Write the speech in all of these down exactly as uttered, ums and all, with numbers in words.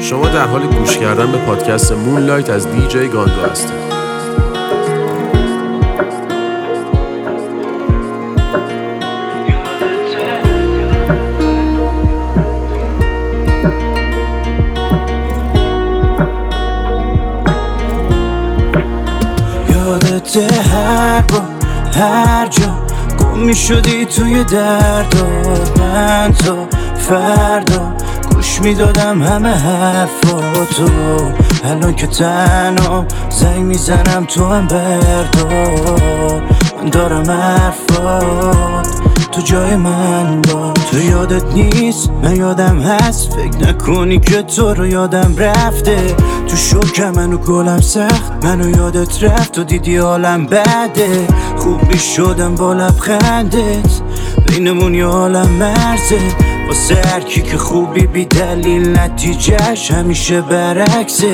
شما در حال گوش کردن به پادکست مونلایت از دی جی گاندو هستید. یادت هر با هر جا گم می شدی توی درد و من تو فردا گوش می دادم همه حرفاتو. الان که تنها زنگ می زنم تو هم بردار، من دارم حرفات تو جای من با. تو یادت نیست من یادم هست، فکر نکنی که تو رو یادم رفته. تو شوکم منو گلم سخت، منو یادت رفت و دیدی حالم بده. خوب می شدم با لبخندت، بینمون یه عالم مرزه. واسه هرکی که خوبی بی دلیل نتیجهش همیشه برعکسه.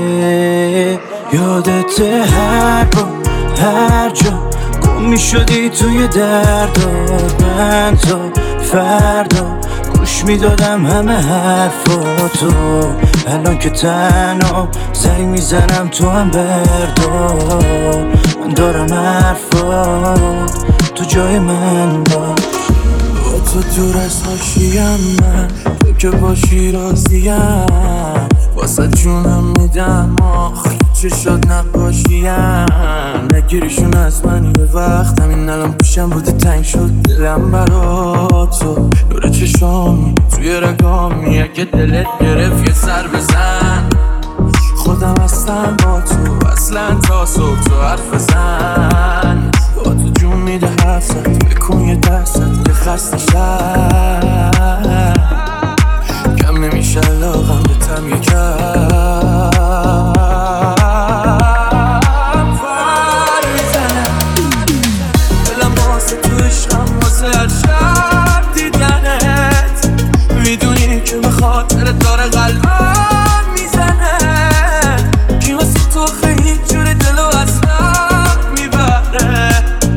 یادت هر با هر جا گم می شدی توی درد و من تا فردا گوش می دادم همه حرفاتو. الان که تنها زنگ می زنم تو هم بردار، من دارم حرفات تو جای من باش. تو دور از حاشیم، من تو که باشی راضیم. واسه جونم میدم آخ چه شاد نباشیم. نگیریشون از من یه وقت، همین الان پیشم بوده تنگ شد دلم برا تو. نور چشامی توی رگامی، اگه دلت گرفت یه سر بزن. خودم هستم با تو اصلا تا صبح تو حرف بزن. با تو جون میده حرفت، بکن یه دست که خسته شد. کم نمیشه علاقم به تم یکم. فر میزنه دلم واسه تو عشقم، واسه هر شب دیدنت. میدونی که به خاطرت داره قلبم میزنه. کی واسه تو خیلی جوری دلو اصلا میبره.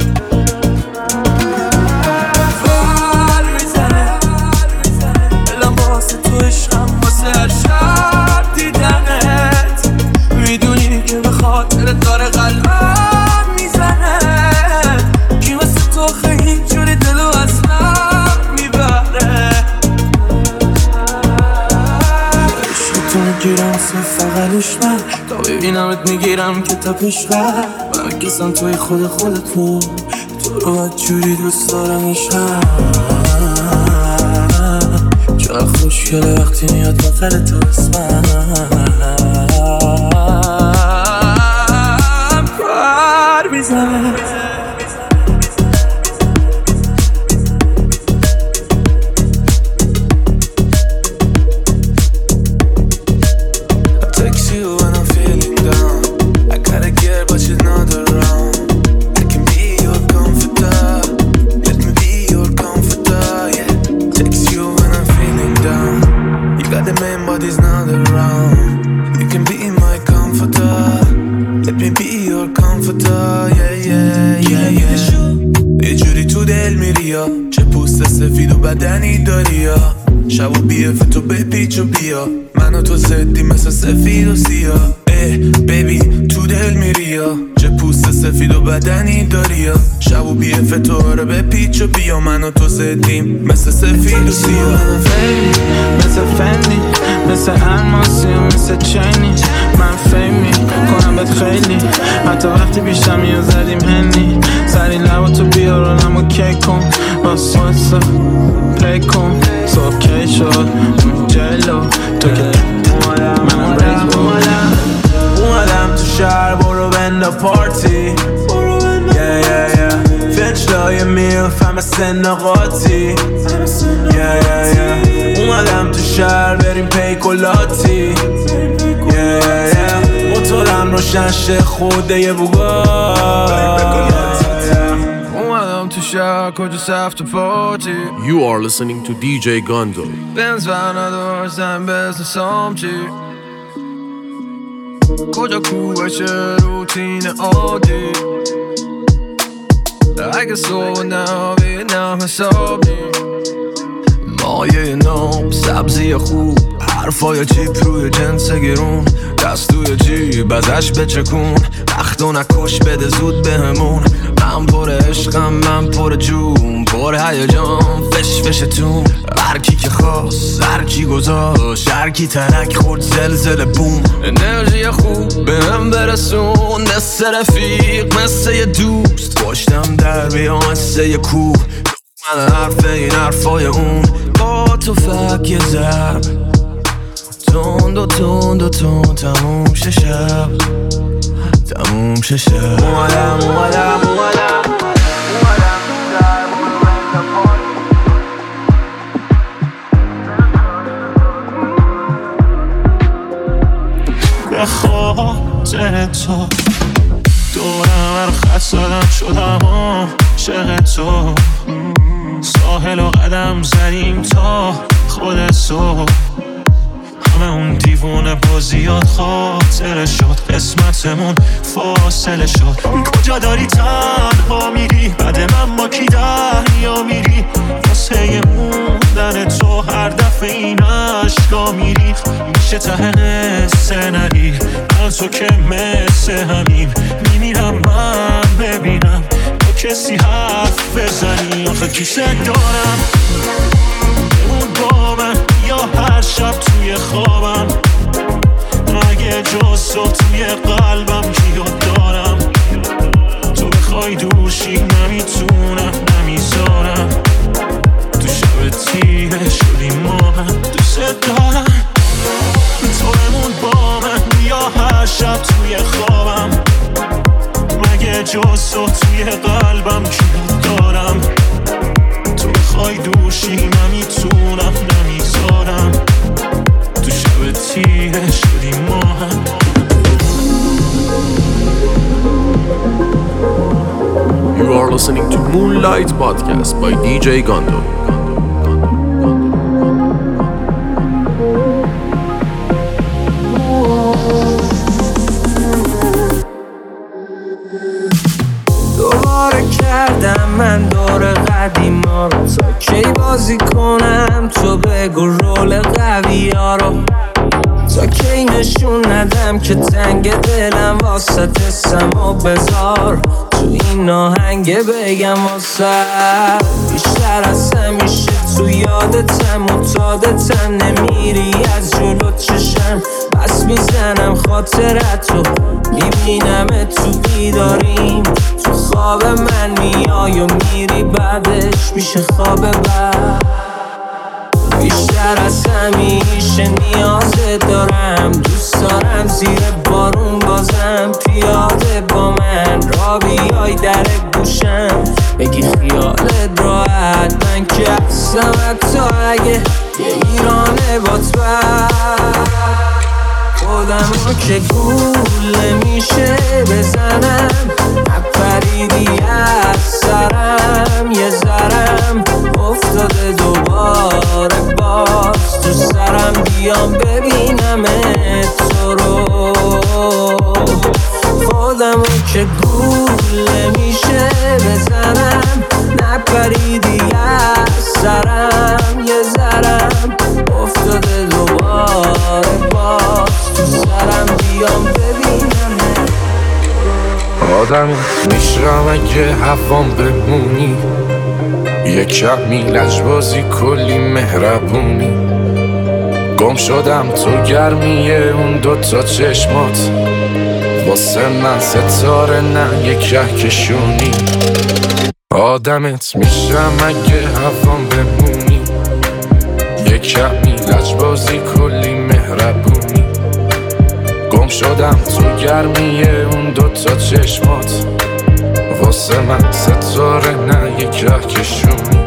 فر میزنه دلم واسه تو عشقم، واسه هر شب دیدنت. میدونی که به خاطرت داره قلبم میزنه. کی واسه تو خیلی جوری دلو اصلا میبره. عشق تو میگیرم صرف فقلش من، تا ببینمت میگیرم که تا پیشقه. من کسم توی خود خودتون، تو رو باید جوری دوست دارم عشقم. چقدر خوشگله وقتی میاد بغل تو اسمم. پر میزنه بدنی داری یا شب و بیفه تو بپیچ و بیا. من و تو زدی مثل سفید و سیاه. اه بیبی تو دل میری یا چه پوست سفید و بدنی داری یا شب و بیفه تو رو بپیچ و بیا. من و تو زدیم مثل سفید و سیاه. مثل فنی، مثل الماسی و مثل چینی. من فیمی کنم بهت خیلی، حتی وقتی بیشتر میو زدیم هنی. سری لبا تو بیار و نمو کیک کن، باز واسه پلی کن. سوکی شد جلو تو که منم ریز اومدم اومدم تو شهر برو بنده پارتی. yeah yeah yeah فنچ لای میلف همه سن قاطی. yeah yeah yeah اومدم تو شهر بریم پیکولاتی. yeah yeah yeah موتورم روشن شه خوده یه بوگا. تو شهر کجا سفت پارتی. You are listening to دی جی گاندو. بنز و نداشتم بزن سامچی. کجا کوبشه روتین عادی. اگه صبح نبینم حساب نی. مایه نام سبزی خوب هر حرفای چیپ روی جنس گرون، دست توی جیب ازش بچکون، وقتو نکش بده زود بهمون. من پر عشقم، من پر جون، پر هیجان، فش فشتون. هر کی که خواست، هر کی گذاشت، هر کی ترک خورد زلزله بوم. انرژی خوب به هم برسون، مثل رفیق مثل یه دوست. پشتم در بیام مثل یه کوه، من حرف این حرفای اون. با تو فک یه ضرب تند و تند و تند، تموم شه شب، تموم شه شب. اومدم اومدم اومدم به خاطر تو دورم هر خط زدم شدم عاشق تو. ساحل و قدم زدیم تا خود تو، همه اون دیوونه بازیات خاطره شد، قسمتمون فاصله شد. کجا داری تنها میری، بعد من با کی دریا میری؟ واسه موندن تو هر دفعه این عشقا میری. میشه ته قصه نری، من تو که مثل همین میمیرم من ببینم با کسی حرف بزنی. آخه کیسه دارم بمون با من، یا هر شب توی خوابم، اگه جز تو توی قلبم کیو دارم. تو بخوای دوشی نمیتونم نمیذارم، تو شب تیره شدی ما هم دوست دارم. تو بمون با من، یا هر شب توی خوابم، مگه جز تو توی قلبم کیو دارم. تو بخوای دوشی نمیتونم نمیذارم، تو شب تیره شدی ما هم. You are listening to Moonlight Podcast by دی جی Gondo. دوباره کردم من دور قدیما رو، تا کی بازی کنم تو بگو رول قوی ها رو. تا کی نشون ندم که تنگ دلم واسط اسم و بذار تو این آهنگ بگم واسه. بیشتر از همیشه تو یادتم معتادتم، نمیری از جلو چشم، بس میزنم خاطرتو، میبینم تو بیداریم، تو خواب من میای و میری، بعدش میشه خواب بعد. بیشتر از همیشه نیازت دارم، دوست دارم زیر بارون بازم پیاده با من را بیای در گوشم، بگی خیالت راحت، من که هستم حتی اگه یه ایرانه بات بر. خودم رو که گول نمیشه بزنم، نپریدی از سرم، یه ذرم افتاده دوباره باز تو سرم، بیام ببینم تو رو. خودم رو که گول نمیشه بزنم، نپریدی از سرم، یه ذرم افتاده دوباره باز تو سرم، بیام ببینم. آدم میشرم اگه هوام بمونی، یک کمی لجبازی کلی مهربونی. گم شدم تو گرمیه اون دوتا چشمات، واسه من ستاره نه یک کهکشونی. آدمت میشم اگه هوام بمونی، یک کمی لجبازی کلی مهربونی. گم شدم تو گرمیه اون دوتا چشمات، واسه من ستاره نه یک کهکشونی.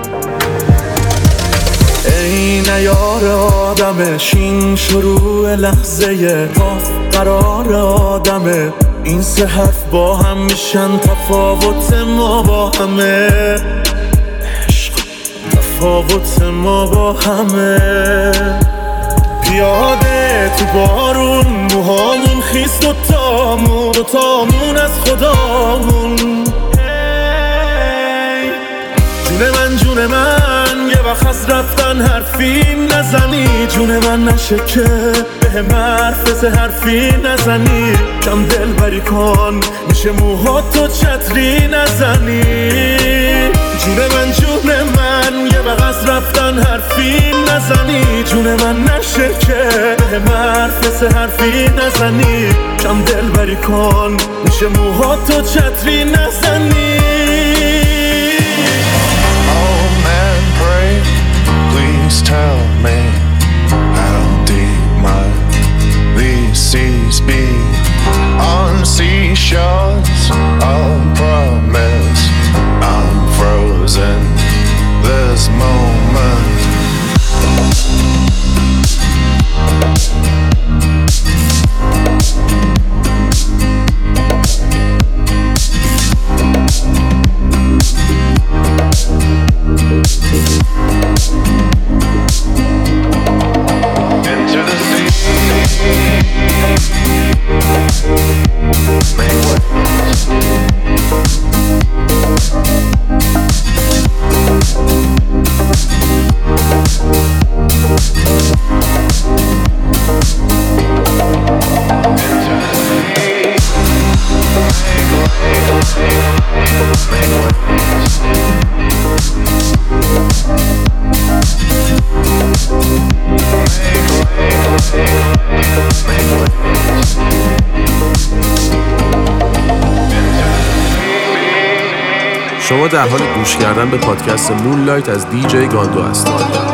ای نیار آدمش این شروع لحظه قاف قرار آدمه، این سه حرف با هم میشن تفاوت ما با همه. عشق تفاوت ما با همه. پیاده تو بارون موهامون خیس دوتامون، دوتامون از خدامون. جون من جون من یه وقت از رفتن حرفی نزنی، جون من نشه که به حرف حرفی نزنی، کم دل بری کن میشه موهات تو چتری نزنی. جون من جون من یه وقت از رفتن حرفی نزنی، جون من نشه که به حرف حرفی نزنی، کم دل بری کن میشه موهات تو چتری نزنی. Please tell me how deep might these seas be on seashores of promise. I'm frozen this moment. Into the sea, make waves. شما در حال گوش کردن به پادکست مونلایت از دی جی گاندو هستید.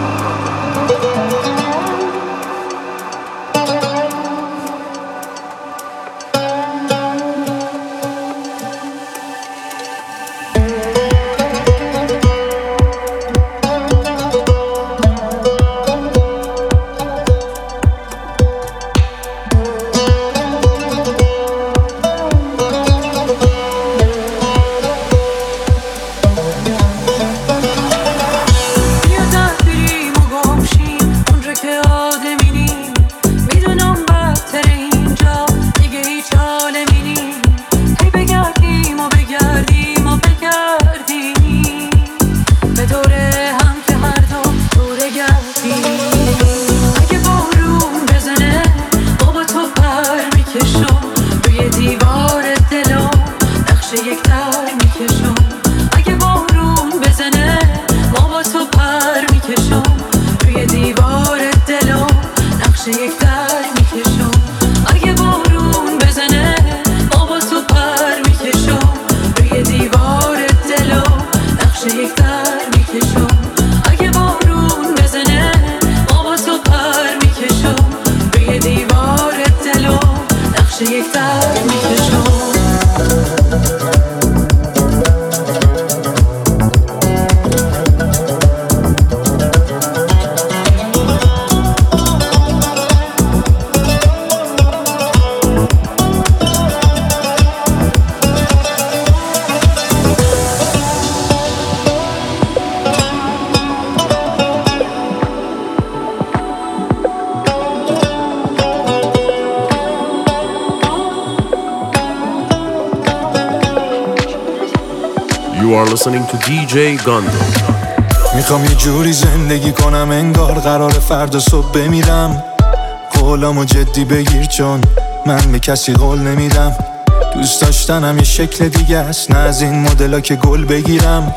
You are listening to دی جی Gondo. میخوام یه جوری زندگی کنم انگار قرار فردا صبح بمیرم. قولامو جدی بگیر چون من به کسی قول نمیدم. دوست داشتنم یه شکل دیگه است، نه از این مدلا که گل بگیرم.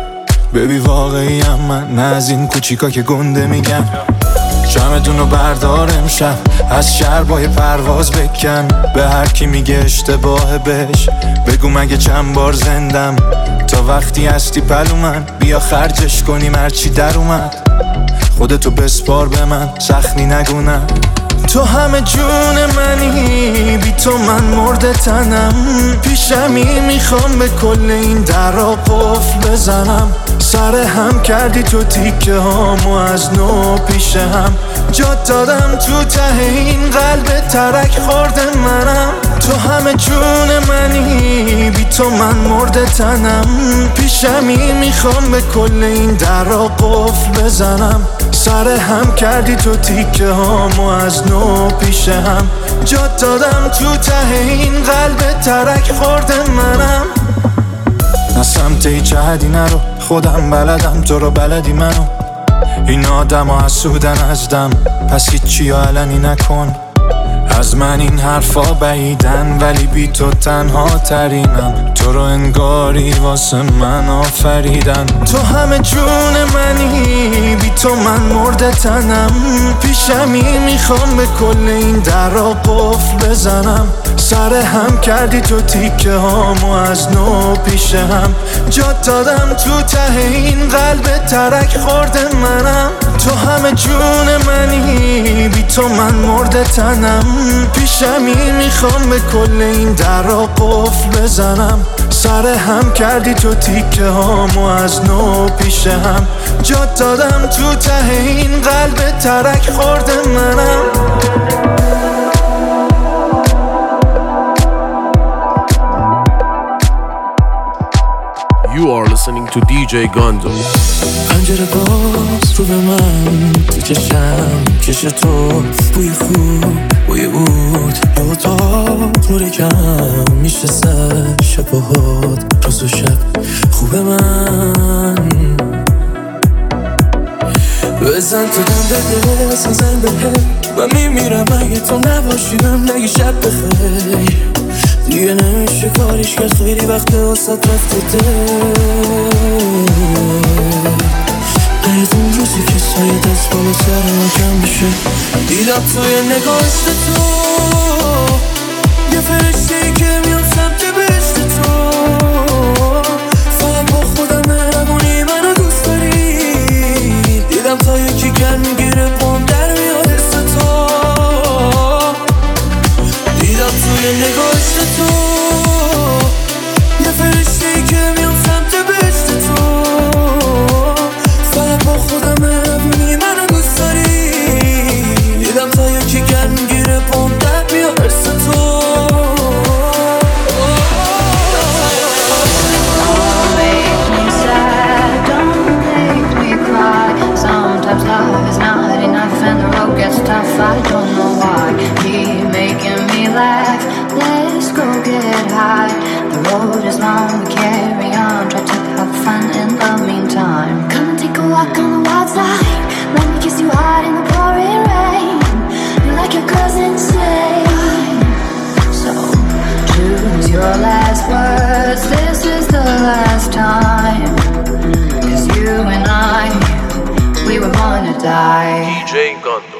ببی واقعیم من، نه از این کوچیکا که گنده میگم. جمعتونو بردار امشب از شربای پرواز بکن. به هر کی میگه اشتباه بهش بگو مگه چند بار زندم. تا وقتی هستی پلو من بیا خرجش کنیم هرچی در اومد. خودتو بسپار به من سخنی نگونم. تو همه جون منی، بی تو من مرده تنم. پیشمی میخوام به کل این درا قفل بزنم. سر هم کردی تو تیکه هامو از نو پیش هم. جات دادم تو ته این قلب ترک خورده منم. تو همه جون منی، بی تو من مرده تنم. پیشمی میخوام به کل این درا قفل بزنم. سر هم کردی تو تیکه هامو از نو پیش هم. جات دادم تو ته این قلب ترک خورده منم. نه سمت هیچ جهدی نرو، خودم بلدم تو رو بلدی منو. این آدم ها حسودن از دم، پس هیچی علنی نکن. از من این حرفا بعیدن ولی بی تو تنها ترینم. تو رو انگاری واسه من آفریدن. تو همه جون منی، بی تو من مرده تنم. پیشمی میخوام به کل این در را قفل بزنم. سر هم کردی تو تیکه هامو از نو پیش هم. جات دادم تو ته این قلب ترک خورده منم. تو همه جون منی، بی تو من مرده تنم. پیشمی میخوام به کل این در را قفل بزنم. سر هم کردی تو تیکه هامو از نو پیش هم. جات دادم تو ته این قلب ترک خورده منم. You are listening to دی جی Gondo. پنجره باز رو به من، تو چشم کش تو، بوی خوب بوی بود. یه اتاق نور کم میشه سر شب و هات، روز و شب خوب من. بزن تو دم بده، بزن زن بده. من میمیرم اگه تو نباشیدم، نگی شب بخیر. دیگه نمیشه کاریش کرد، خیلی وقت واسط رفته ده. باید اون روزی که سایه دست بالا سر من کم بشه. دیدم توی نگاهست تو یه فرشته‌ای که میام سمت بهشت تو. فقط با خودم مهربونی منو دوست داری. دیدم تا یکی گرم میگیره پام در میاد حس تو. دیدم توی نگاهست تو یه فرشته‌ای که میام سمت بهشت تو. فقط با خودم مهربونی منو دوست داری. دیدم تا یکی گرم میگیره پام در میاد حس تو. Sometimes love is not enough and the road gets tough. I don't know why. Keep making me laugh. Let's go get high. The road is long, we carry on. Try to have fun in the meantime. Come and take a walk on the wild side. Let me kiss you hard in the pouring rain. You're like your cousin say. So choose your last words. This is the last time. 'Cause you and I, we were born to die. دی جی Gondo.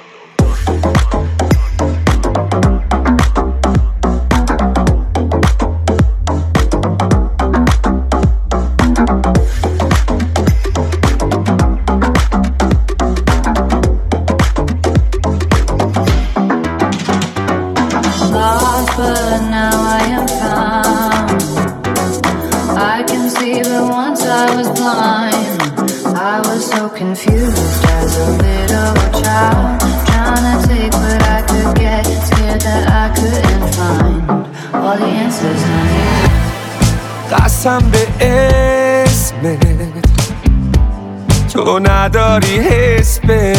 Lost, but now I am found. I can see, but once I was blind. I was so confused as a little child, trying to take what I could get, scared that I couldn't find all the answers I need. قسم به اسمت تو نداری حس به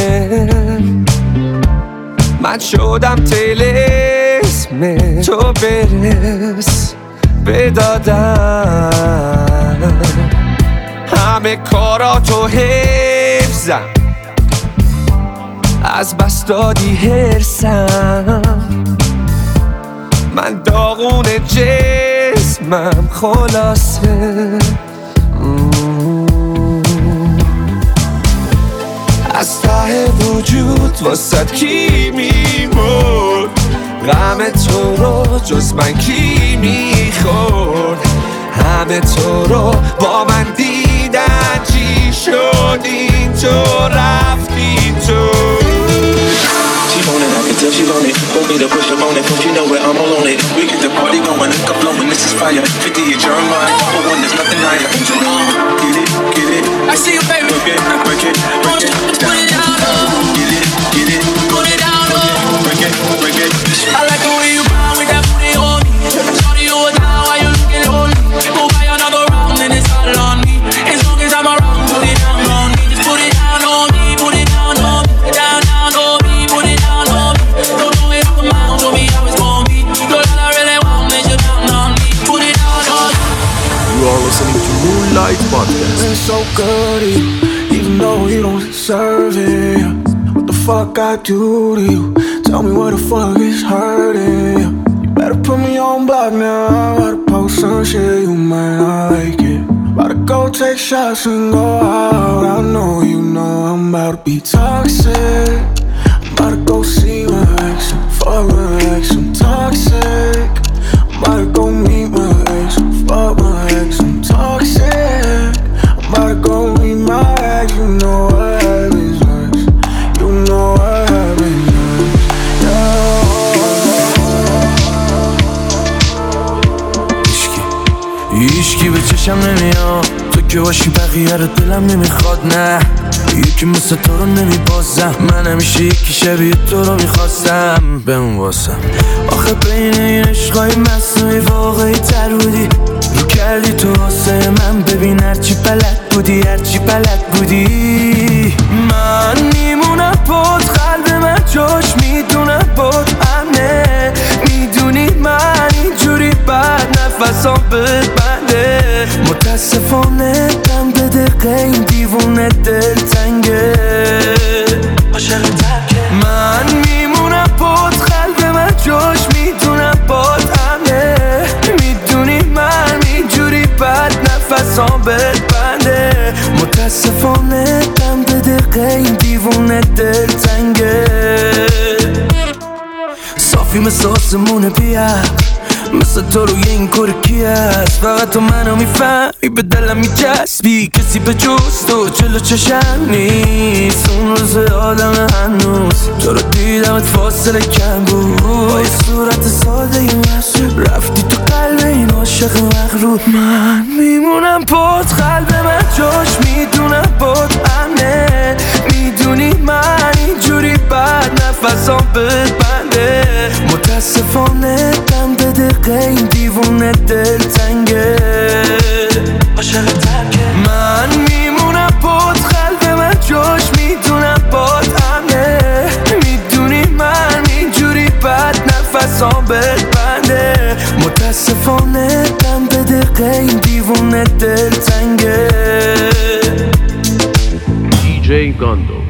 من شدم طلسم تو برس بدادم همه کاراتو حفظم از بس دادی هرسم من داغون جسمم خلاصه از ته وجود واسد کی میمرد غم تو رو جز من کی میخورد همه تو رو با من دیدن چی شد این تو رفتی تو She want it, I can tell she want it. Want me to push up on it, but you know where I'm all on it. We get the party going, like a flowing, this is fire. fifty at Jeremiah, for one, there's nothing higher. Get it, get it. I see you, baby. Break it, break it, break it. Put it down, get it, get it. Put it down, break it, break it. I like the way you grind with that booty on me. Shorty, you are down, why you looking lonely? Go buy another round, and it's all on me. As long as I'm around, put it down on me. Just put it down on me, put it down on me. Down, down on me, put it down on me. Don't know if I'm out, told me how it's gonna be. Girl, all I really want is you down on me. Put it down on me. You are listening good to you, even though you don't deserve it. What the fuck I do to you? Tell me what the fuck is hurting you. You better put me on block now. I'm about to post some shit, you might not like it. About to go take shots and go out. I know you know I'm about to be toxic. I'm about to go see my ex and fuck my ex. I'm toxic. I'm about to go meet my ex and fuck my ex. I'm toxic. I'm about to go meet my ex. You know what happens next. You know what happens next. Yeah. ایشکی ایشکی به چشم نمیاد تو که باشی بقیه رو دلم نمیخواد نه یکی مثل تو رو نمیبازم من همیشه یکی شبیه تو رو میخواستم بمون واسم آخه بین این عشقای مصنوعی واقعی تر بودی رو کردی تو واسه من ببین هرچی بلد بودی هرچی بلد بودی من میمونم بود قلب من جاش میدونم بود امنه میدونی من اینجوری بعد نفسام بد بنده متاسفانه دم به دقیقه این دیوونه دل تنگه عاشق ترکه من میمونم بود قلب من جاش میدونم بود امنه میدونی من اینجوری بعد نفسام بد بنده متاسفانه دم به دقیقه این دیوونه دل تنگه صافی مثل آسمون بیار مثل تو روی این کار کی هست فقط تو منو میفهمی به دلم میچسبی کسی به جز تو جلو چشم نیست اون روز آدم هنوز تو رو دیدمت فاصله کم بود با یه صورت ساده ی مسئول رفتی تو قلب این عاشق مغرور من میمونم بود قلب من جاش میدونم بود امنه میدونی من اینجوری بعد نفسام بد بنده متاسفانه دم به دقیقه این دیوونه دل تنگه عاشق ترکه من میمونم بود قلب من جاش میدونم بود امنه میدونی من اینجوری بعد نفسام بد بنده متاسفانه دم به دقیقه این دیوونه دل تنگه دی جی گاندو.